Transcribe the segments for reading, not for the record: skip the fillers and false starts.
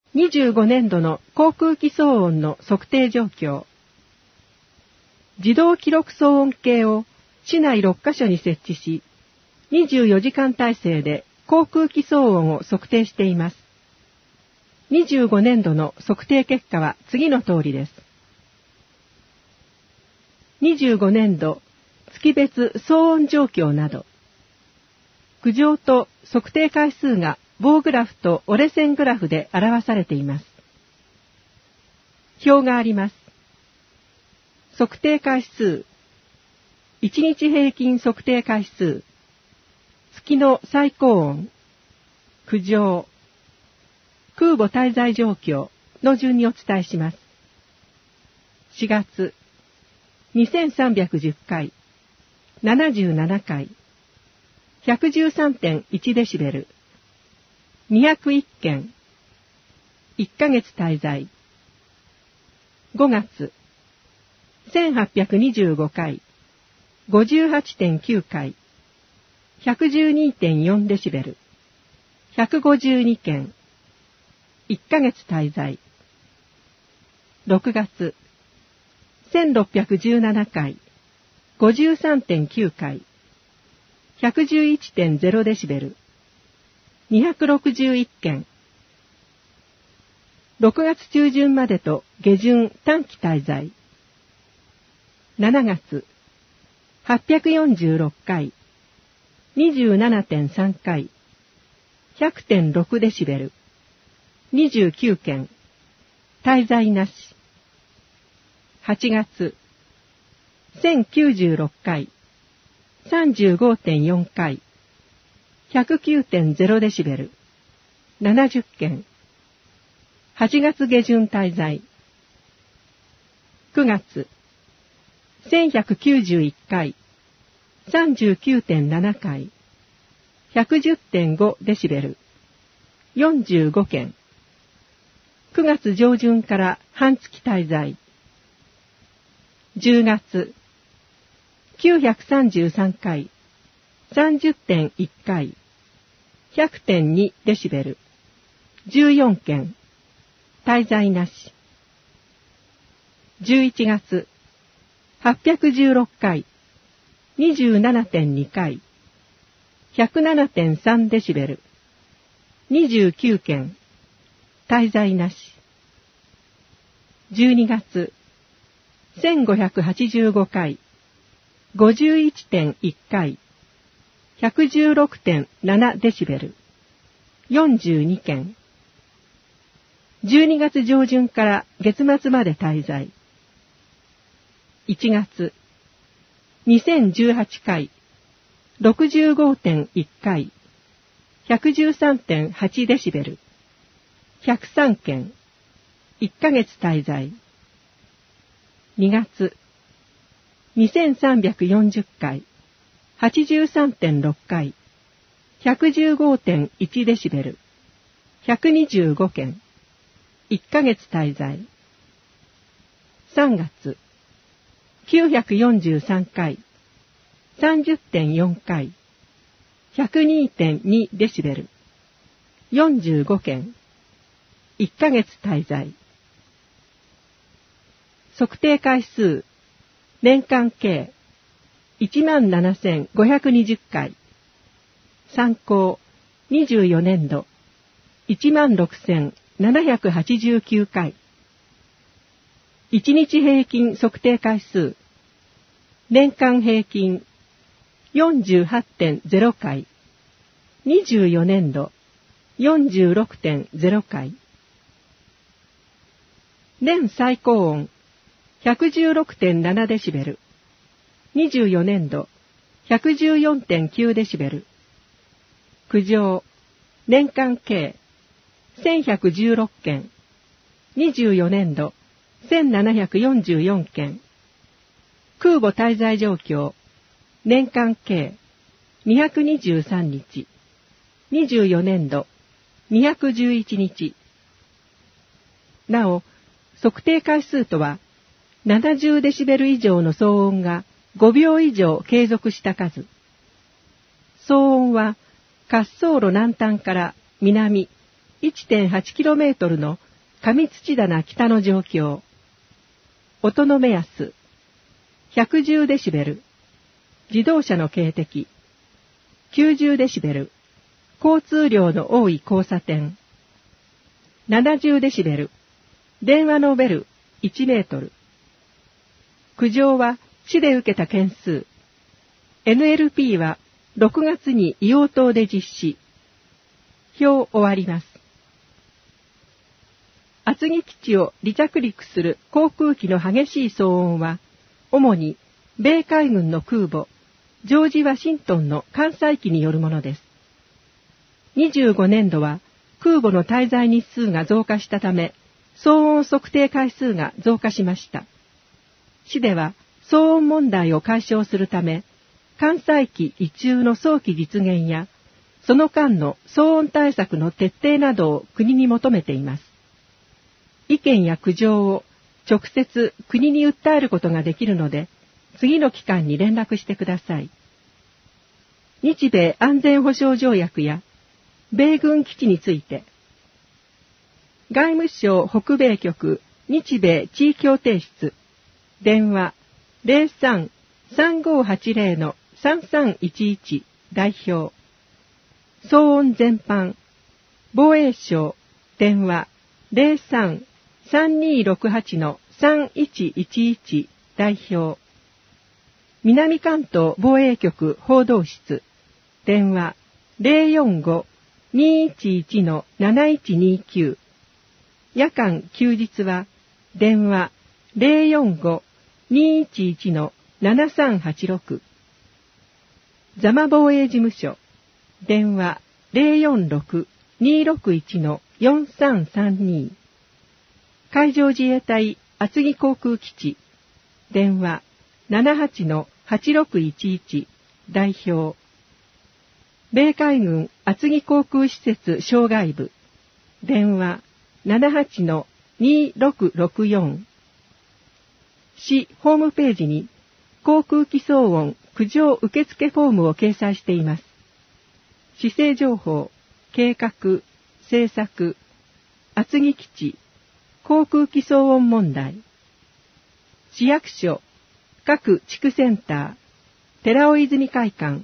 25年度の航空機騒音の測定状況。自動記録騒音計を市内6カ所に設置し、24時間体制で航空機騒音を測定しています。25年度の測定結果は次の通りです。25年度月別騒音状況など、苦情と測定回数が棒グラフと折れ線グラフで表されています。表があります。測定回数、1日平均測定回数、月の最高音、苦情、空母滞在状況の順にお伝えします。4月、2310回、77回、113.1 デシベル、201件、1ヶ月滞在。5月、1825回、58.9回、112.4 デシベル、152件、1ヶ月滞在。6月、1617回、53.9回、111.0 デシベル、261件。6月中旬までと下旬短期滞在。7月、846回、27.3 回、100.6 デシベル、29件、滞在なし。8月、1096回、35.4 回、109.0 デシベル、70件。8月下旬滞在。9月、1191回、39.7 回、110.5 デシベル、45件。9月上旬から半月滞在。10月、933回、30.1 回、100.2 デシベル、14件。滞在なし。11月、816回、27.2 回、107.3 デシベル、29件。滞在なし。12月、1585回、51.1 回、116.7 デシベル、42件。12月上旬から月末まで滞在。1月、2018回、65.1 回、113.8 デシベル、103件。1ヶ月滞在。2月、2340回、83.6 回、115.1 デシベル、125件。1ヶ月滞在。3月、943回、30.4 回、102.2 デシベル、45件。1ヶ月滞在。測定回数、年間計、17,520 回。参考、24年度、16,789 回。1日平均測定回数、年間平均、48.0 回。24年度、46.0 回。年最高音、116.7 デシベル。24年度、114.9 デシベル。苦情、年間計、1116件。24年度、1744件。空母滞在状況、年間計、223日。24年度、211日。なお、測定回数とは、70デシベル以上の騒音が5秒以上継続した数。騒音は、滑走路南端から南、 1.8km の上土棚北の状況。音の目安。110デシベル。自動車の警笛。90デシベル。交通量の多い交差点。70デシベル。電話のベル1メートル。苦情は市で受けた件数。NLP は6月に硫黄島で実施。表終わります。厚木基地を離着陸する航空機の激しい騒音は、主に米海軍の空母、ジョージ・ワシントンの艦載機によるものです。25年度は空母の滞在日数が増加したため、騒音測定回数が増加しました。市では騒音問題を解消するため、艦載機移駐の早期実現や、その間の騒音対策の徹底などを国に求めています。意見や苦情を直接国に訴えることができるので、次の機関に連絡してください。日米安全保障条約や米軍基地について、外務省北米局日米地位協定室、電話 03-3580-3311 代表、騒音全般、防衛省、電話 03-3268-3111 代表、南関東防衛局報道室、電話 045-211-7129、夜間休日は、電話 045-211-7386、座間防衛事務所、電話 046-261-4332、海上自衛隊厚木航空基地、電話 78-8611 代表、米海軍厚木航空施設障害部、電話 78-2664、市ホームページに航空機騒音苦情受付フォームを掲載しています。市政情報、計画、政策、厚木基地、航空機騒音問題。市役所、各地区センター、寺尾泉会館。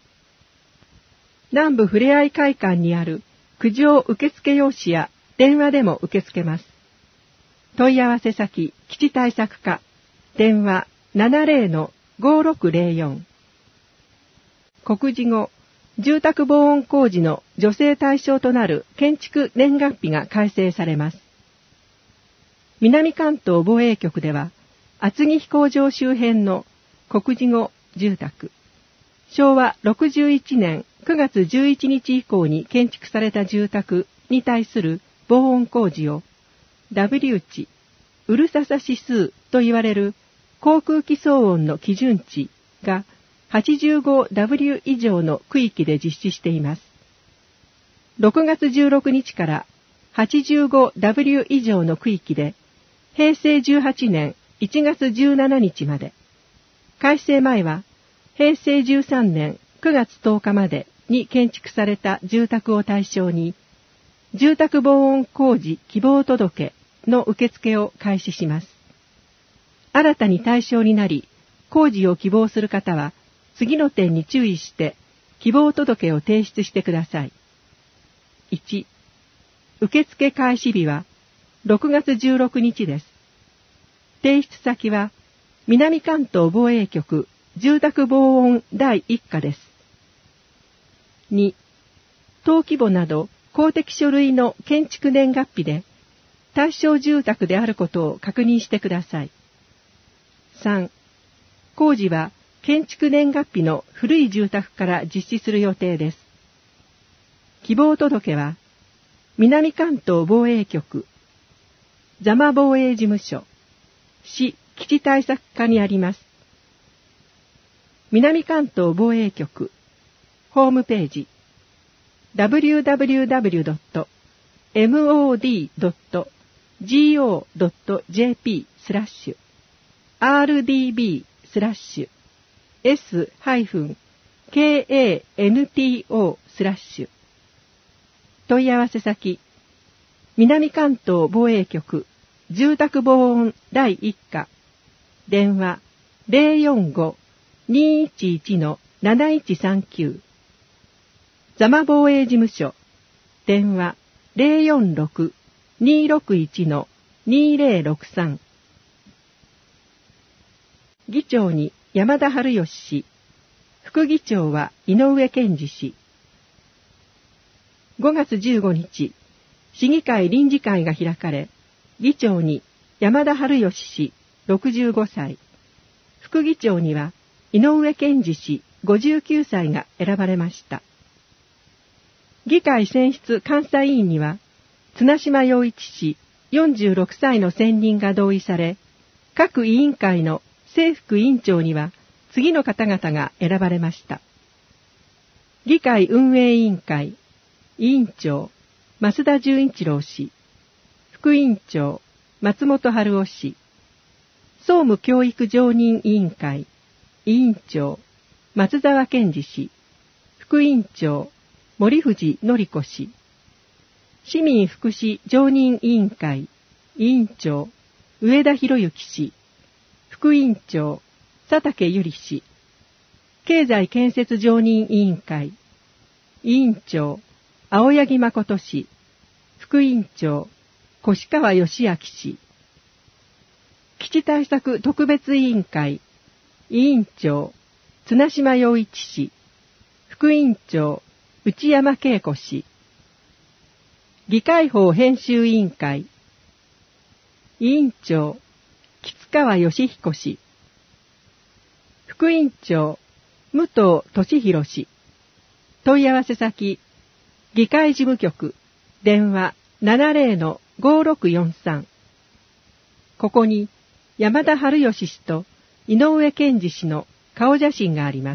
南部ふれあい会館にある苦情受付用紙や電話でも受け付けます。問い合わせ先、基地対策課、電話 70-5604。告示後、住宅防音工事の助成対象となる建築年月日が改正されます。南関東防衛局では、厚木飛行場周辺の告示後住宅、昭和61年9月11日以降に建築された住宅に対する防音工事を、W 値、うるささ指数といわれる航空機騒音の基準値が 85W 以上の区域で実施しています。6月16日から 85W 以上の区域で、平成18年1月17日まで、改正前は平成13年9月10日までに建築された住宅を対象に、住宅防音工事希望届の受付を開始します。新たに対象になり、工事を希望する方は、次の点に注意して、希望届を提出してください。1、受付開始日は、6月16日です。提出先は、南関東防衛局住宅防音第1課です。2、登記簿など公的書類の建築年月日で、対象住宅であることを確認してください。3、工事は建築年月日の古い住宅から実施する予定です。希望届は、南関東防衛局、座間防衛事務所、市基地対策課にあります。南関東防衛局、ホームページ、www.mod.go.jp/rdb/s-kanto/ 問い合わせ先、 南関東防衛局住宅防音第1課電話 045-211-7139 座間防衛事務所電話 046-261-2063 議長に山田春義氏、副議長は井上健二氏。5月15日、市議会臨時会が開かれ、議長に山田春義氏65歳、副議長には井上健二氏59歳が選ばれました。議会選出監査委員には、綱島洋一氏46歳の選任が同意され、各委員会の正副委員長には次の方々が選ばれました。議会運営委員会委員長増田純一郎氏、副委員長松本春夫氏、総務教育常任委員会委員長松沢健二氏、副委員長森藤典子氏、市民福祉常任委員会委員長上田博之氏、副委員長佐竹由里氏、経済建設常任委員会委員長青柳誠氏、副委員長越川義明氏、基地対策特別委員会委員長綱島洋一氏、副委員長内山恵子氏、議会法編集委員会委員長吉川義彦氏、副委員長武藤俊弘氏、問い合わせ先議会事務局電話 70-5643。 ここに山田春義氏と井上健二氏の顔写真があります。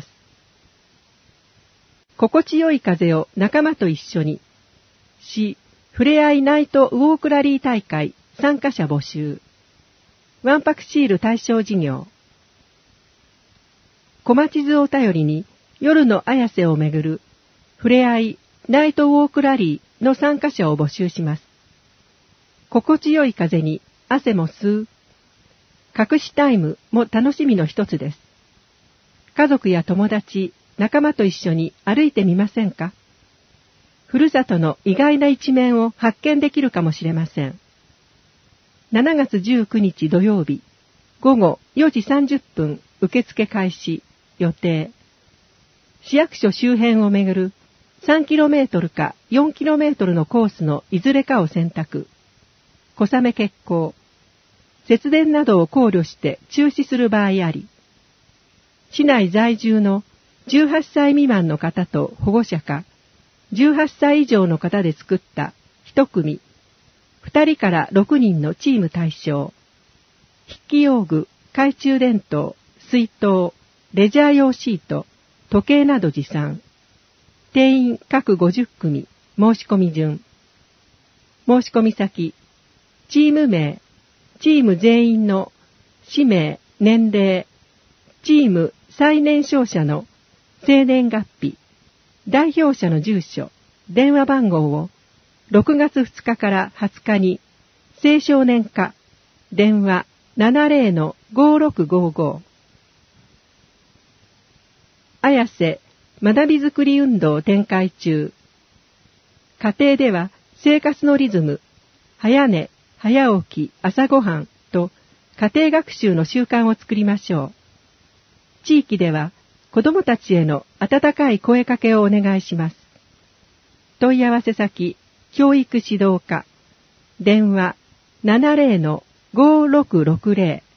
心地よい風を仲間と一緒に、市ふれあいナイトウォークラリー大会参加者募集、わんぱくシール対象事業、小町図を頼りに夜の綾瀬をめぐるふれあいナイトウォークラリーの参加者を募集します。心地よい風に汗も吸う、隠しタイムも楽しみの一つです。家族や友達、仲間と一緒に歩いてみませんか？ふるさとの意外な一面を発見できるかもしれません。7月19日土曜日、午後4時30分受付開始予定。市役所周辺をめぐる 3km か 4km のコースのいずれかを選択。小雨決行。節電などを考慮して中止する場合あり。市内在住の18歳未満の方と保護者か、18歳以上の方で作った1組、2人から6人のチーム対象。筆記用具、懐中電灯、水筒、レジャー用シート、時計など持参。定員各50組、申し込み順。申し込み先、チーム名、チーム全員の氏名、年齢、チーム最年少者の生年月日、代表者の住所、電話番号を6月2日から20日に青少年課電話 70-5655 綾瀬学びづくり運動展開中。家庭では生活のリズム、早寝、早起き、朝ごはんと家庭学習の習慣を作りましょう。地域では子どもたちへの温かい声かけをお願いします。問い合わせ先、教育指導課、電話 70-5660